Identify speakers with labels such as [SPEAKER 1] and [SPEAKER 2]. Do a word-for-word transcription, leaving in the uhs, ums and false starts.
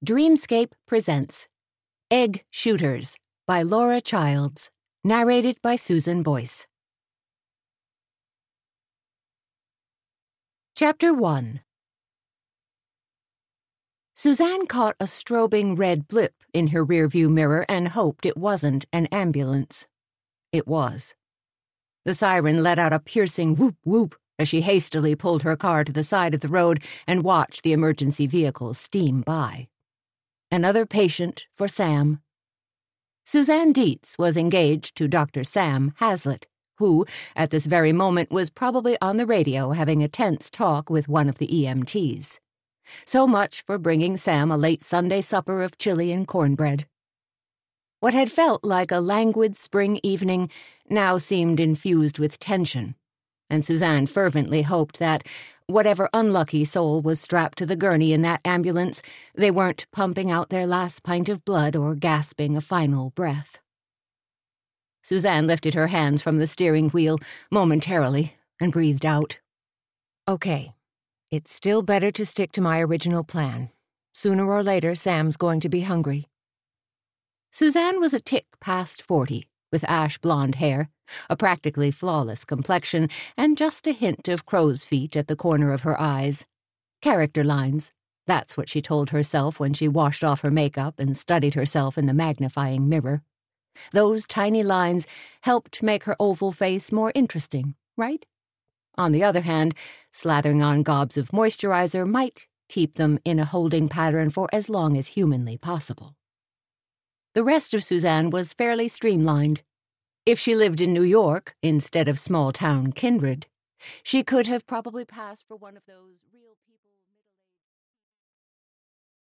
[SPEAKER 1] Dreamscape presents Egg Shooters by Laura Childs, narrated by Susan Boyce. Chapter one. Suzanne caught a strobing red blip in her rearview mirror and hoped it wasn't an ambulance. It was. The siren let out a piercing whoop-whoop as she hastily pulled her car to the side of the road and watched the emergency vehicle steam by. Another patient for Sam. Suzanne Dietz was engaged to Doctor Sam Hazlitt, who, at this very moment, was probably on the radio having a tense talk with one of the E M Ts. So much for bringing Sam a late Sunday supper of chili and cornbread. What had felt like a languid spring evening now seemed infused with tension, and Suzanne fervently hoped that, whatever unlucky soul was strapped to the gurney in that ambulance, they weren't pumping out their last pint of blood or gasping a final breath. Suzanne lifted her hands from the steering wheel momentarily and breathed out. Okay, it's still better to stick to my original plan. Sooner or later, Sam's going to be hungry. Suzanne was a tick past forty, with ash blonde hair, a practically flawless complexion, and just a hint of crow's feet at the corner of her eyes. Character lines, that's what she told herself when she washed off her makeup and studied herself in the magnifying mirror. Those tiny lines helped make her oval face more interesting, right? On the other hand, slathering on gobs of moisturizer might keep them in a holding pattern for as long as humanly possible. The rest of Suzanne was fairly streamlined. If she lived in New York instead of small-town Kindred, she could have probably passed for one of those real people.